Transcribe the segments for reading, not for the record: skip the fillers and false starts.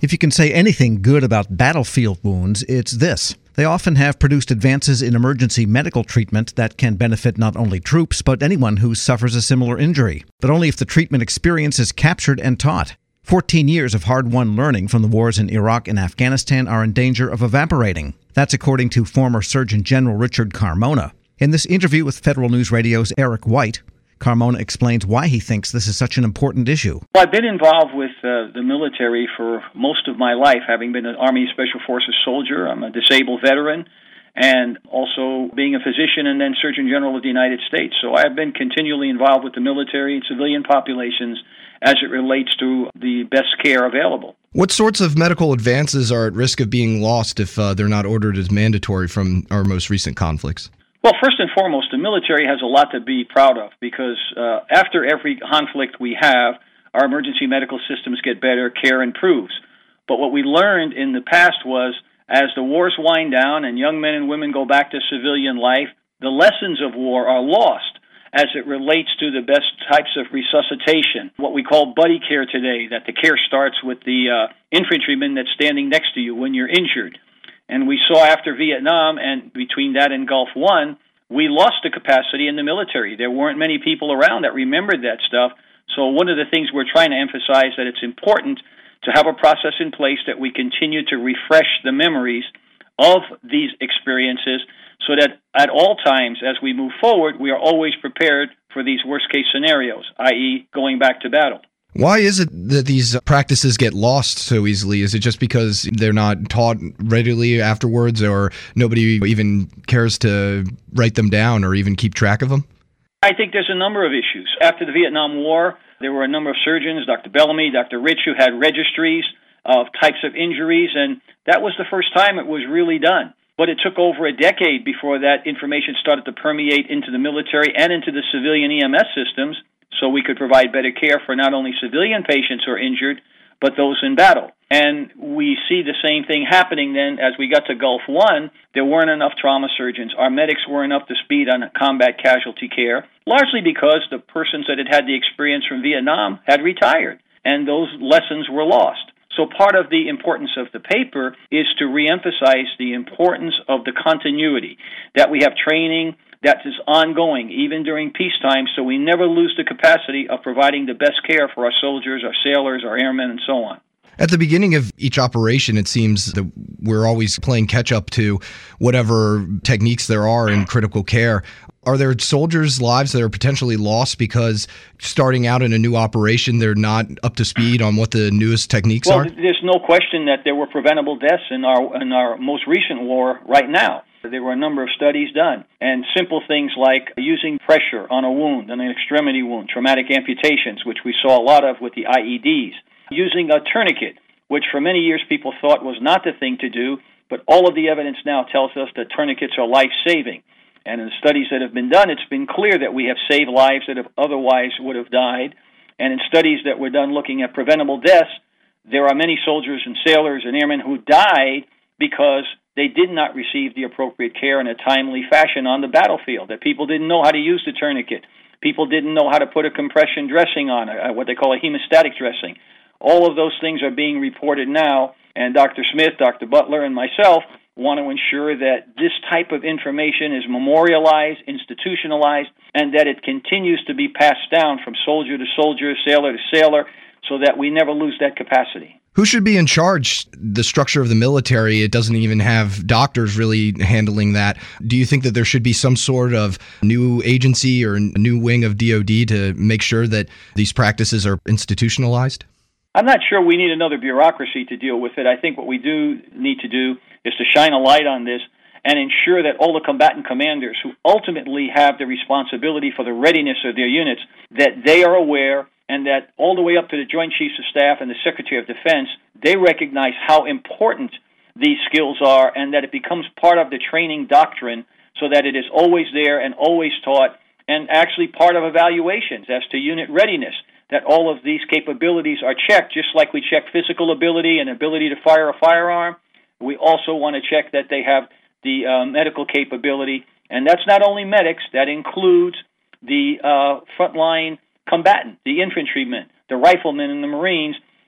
If you can say anything good about battlefield wounds, it's this. They often have produced advances in emergency medical treatment that can benefit not only troops, but anyone who suffers a similar injury. But only if the treatment experience is captured and taught. 14 years of hard-won learning from the wars in Iraq and Afghanistan are in danger of evaporating. That's according to former Surgeon General Richard Carmona. In this interview with Federal News Radio's Eric White, Carmona explains why he thinks this is such an important issue. Well, I've been involved with the military for most of my life, having been an Army Special Forces soldier. I'm a disabled veteran, and also being a physician and then Surgeon General of the United States. So I have been continually involved with the military and civilian populations as it relates to the best care available. What sorts of medical advances are at risk of being lost if they're not ordered as mandatory from our most recent conflicts? Well, first and foremost, the military has a lot to be proud of because after every conflict we have, our emergency medical systems get better, care improves. But what we learned in the past was as the wars wind down and young men and women go back to civilian life, the lessons of war are lost as it relates to the best types of resuscitation, what we call buddy care today, that the care starts with the infantryman that's standing next to you when you're injured. And we saw after Vietnam, and between that and Gulf War, we lost the capacity in the military. There weren't many people around that remembered that stuff. So one of the things we're trying to emphasize that it's important to have a process in place that we continue to refresh the memories of these experiences so that at all times as we move forward, we are always prepared for these worst-case scenarios, i.e. going back to battle. Why is it that these practices get lost so easily? Is it just because they're not taught readily afterwards, or nobody even cares to write them down or even keep track of them? I think there's a number of issues. After the Vietnam War, there were a number of surgeons, Dr. Bellamy, Dr. Rich, who had registries of types of injuries, and that was the first time it was really done. But it took over a decade before that information started to permeate into the military and into the civilian EMS systems, so we could provide better care for not only civilian patients who are injured, but those in battle. And we see the same thing happening then as we got to Gulf War. There weren't enough trauma surgeons. Our medics weren't up to speed on combat casualty care, largely because the persons that had the experience from Vietnam had retired, and those lessons were lost. So part of the importance of the paper is to reemphasize the importance of the continuity, that we have training that is ongoing, even during peacetime, so we never lose the capacity of providing the best care for our soldiers, our sailors, our airmen, and so on. At the beginning of each operation, it seems that we're always playing catch-up to whatever techniques there are in critical care. Are there soldiers' lives that are potentially lost because starting out in a new operation, they're not up to speed on what the newest techniques are? Well, there's no question that there were preventable deaths in our most recent war right now. There were a number of studies done, and simple things like using pressure on a wound, on an extremity wound, traumatic amputations, which we saw a lot of with the IEDs, using a tourniquet, which for many years people thought was not the thing to do, but all of the evidence now tells us that tourniquets are life-saving. And in the studies that have been done, it's been clear that we have saved lives that have otherwise would have died. And in studies that were done looking at preventable deaths, there are many soldiers and sailors and airmen who died because they did not receive the appropriate care in a timely fashion on the battlefield, that people didn't know how to use the tourniquet. People didn't know how to put a compression dressing on, what they call a hemostatic dressing. All of those things are being reported now, and Dr. Smith, Dr. Butler, and myself want to ensure that this type of information is memorialized, institutionalized, and that it continues to be passed down from soldier to soldier, sailor to sailor, so that we never lose that capacity. Who should be in charge? The structure of the military, it doesn't even have doctors really handling that. Do you think that there should be some sort of new agency or new wing of DOD to make sure that these practices are institutionalized? I'm not sure we need another bureaucracy to deal with it. I think what we do need to do is to shine a light on this and ensure that all the combatant commanders who ultimately have the responsibility for the readiness of their units, that they are aware, and that all the way up to the Joint Chiefs of Staff and the Secretary of Defense, they recognize how important these skills are and that it becomes part of the training doctrine so that it is always there and always taught and actually part of evaluations as to unit readiness, that all of these capabilities are checked just like we check physical ability and ability to fire a firearm. We also want to check that they have the medical capability, and that's not only medics, that includes the frontline combatant, the infantrymen, the riflemen, and the Marines,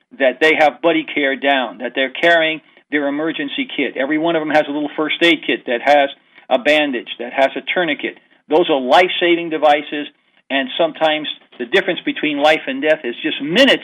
that they have buddy care down, that they're carrying their emergency kit. Every one of them has a little first aid kit that has a bandage, that has a tourniquet. Those are life-saving devices, and sometimes the difference between life and death is just minutes,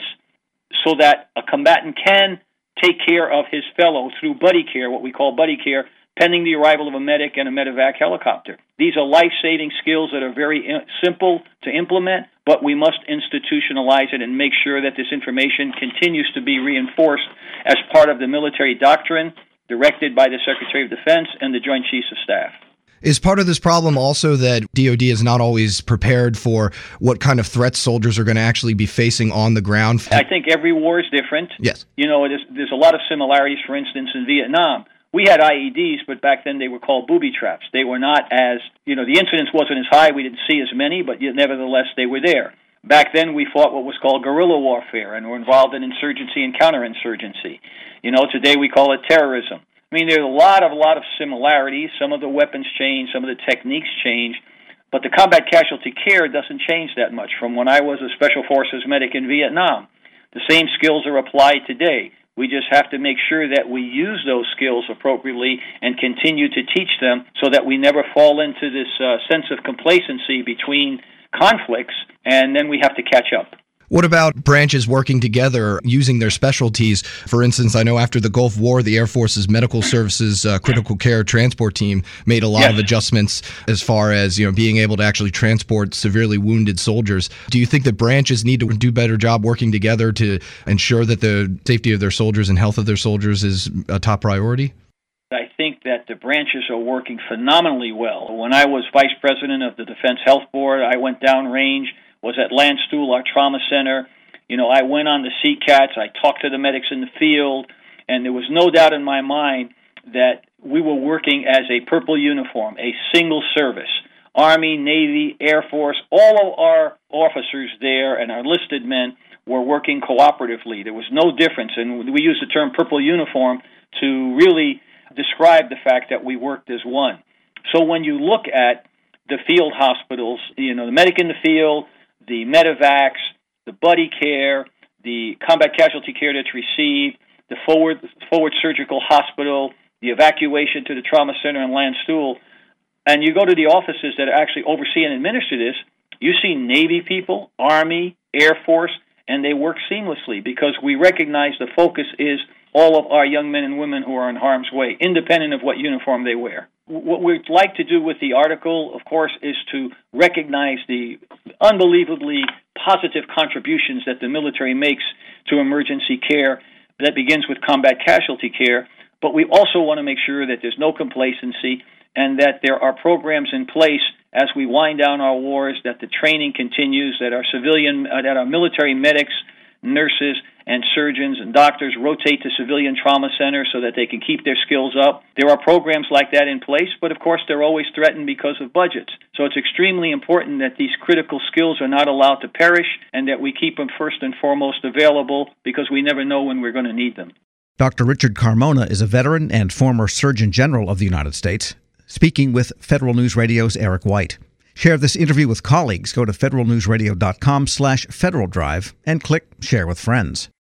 so that a combatant can take care of his fellow through buddy care, what we call buddy care, pending the arrival of a medic and a medevac helicopter. These are life-saving skills that are very simple to implement, but we must institutionalize it and make sure that this information continues to be reinforced as part of the military doctrine directed by the Secretary of Defense and the Joint Chiefs of Staff. Is part of this problem also that DoD is not always prepared for what kind of threats soldiers are going to actually be facing on the ground? I think every war is different. Yes. There's a lot of similarities, for instance, in Vietnam. We had IEDs, but back then they were called booby traps. They were not as, the incidence wasn't as high. We didn't see as many, but nevertheless they were there. Back then we fought what was called guerrilla warfare and were involved in insurgency and counterinsurgency. Today we call it terrorism. There's a lot of similarities. Some of the weapons change, some of the techniques change, but the combat casualty care doesn't change that much from when I was a Special Forces medic in Vietnam. The same skills are applied today. We just have to make sure that we use those skills appropriately and continue to teach them so that we never fall into this sense of complacency between conflicts, and then we have to catch up. What about branches working together, using their specialties? For instance, I know after the Gulf War, the Air Force's Medical Services Critical Care Transport Team made a lot of adjustments as far as being able to actually transport severely wounded soldiers. Do you think that branches need to do a better job working together to ensure that the safety of their soldiers and health of their soldiers is a top priority? I think that the branches are working phenomenally well. When I was vice president of the Defense Health Board, I went downrange, was at Landstuhl, our trauma center. I went on the CCATs, I talked to the medics in the field, and there was no doubt in my mind that we were working as a purple uniform, a single service. Army, Navy, Air Force, all of our officers there and our enlisted men were working cooperatively. There was no difference, and we use the term purple uniform to really describe the fact that we worked as one. So when you look at the field hospitals, the medic in the field, the medevacs, the buddy care, the combat casualty care that's received, the forward surgical hospital, the evacuation to the trauma center in Landstuhl, and you go to the offices that actually oversee and administer this, you see Navy people, Army, Air Force, and they work seamlessly because we recognize the focus is all of our young men and women who are in harm's way, independent of what uniform they wear. What we'd like to do with the article, of course, is to recognize the unbelievably positive contributions that the military makes to emergency care. That begins with combat casualty care, but we also want to make sure that there's no complacency and that there are programs in place as we wind down our wars, that the training continues, that our military medics, nurses, and surgeons and doctors rotate to civilian trauma centers so that they can keep their skills up. There are programs like that in place, but of course they're always threatened because of budgets. So it's extremely important that these critical skills are not allowed to perish and that we keep them first and foremost available because we never know when we're going to need them. Dr. Richard Carmona is a veteran and former Surgeon General of the United States, speaking with Federal News Radio's Eric White. Share this interview with colleagues. Go to federalnewsradio.com/Federal Drive and click Share with Friends.